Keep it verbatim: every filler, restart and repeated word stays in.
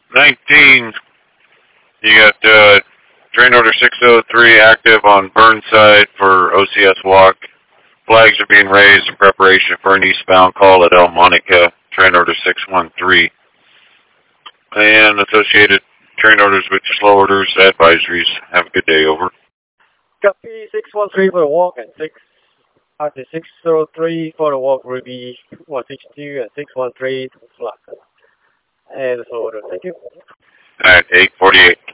nineteen, you got uh, train order six oh three active on Burnside for O C S walk. Flags are being raised in preparation for an eastbound call at El Monica, train order six one three. And associated train orders with slow orders, advisories. Have a good day, over. Copy six one three for the walk and six after six zero three for the walk will be one six two and six one three to flat. And so order. Thank you. Alright, eight forty-eight.